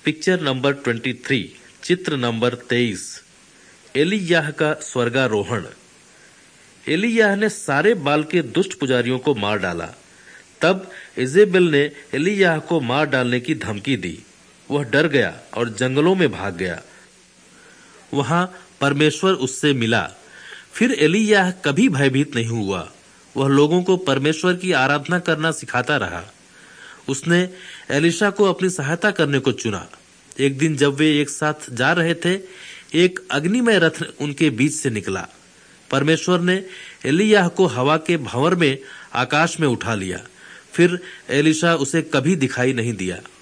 Picture number 23, चित्र number 23, एलियाह का स्वर्गारोहण। एलियाह ने सारे बाल के दुष्ट पुजारियों को मार डाला। तब इजेबेल ने एलियाह को मार डालने की धमकी दी। वह डर गया और जंगलों में भाग गया। वहां परमेश्वर उससे मिला। फिर एलियाह कभी भयभीत नहीं हुआ। वह लोगों को परमेश्वर की आराधना करना सिखाता रहा। उसने एलीशा को अपनी सहायता करने को चुना। एक दिन जब वे एक साथ जा रहे थे, एक अग्निमय रथ उनके बीच से निकला। परमेश्वर ने एलियाह को हवा के भंवर में आकाश में उठा लिया। फिर एलीशा उसे कभी दिखाई नहीं दिया।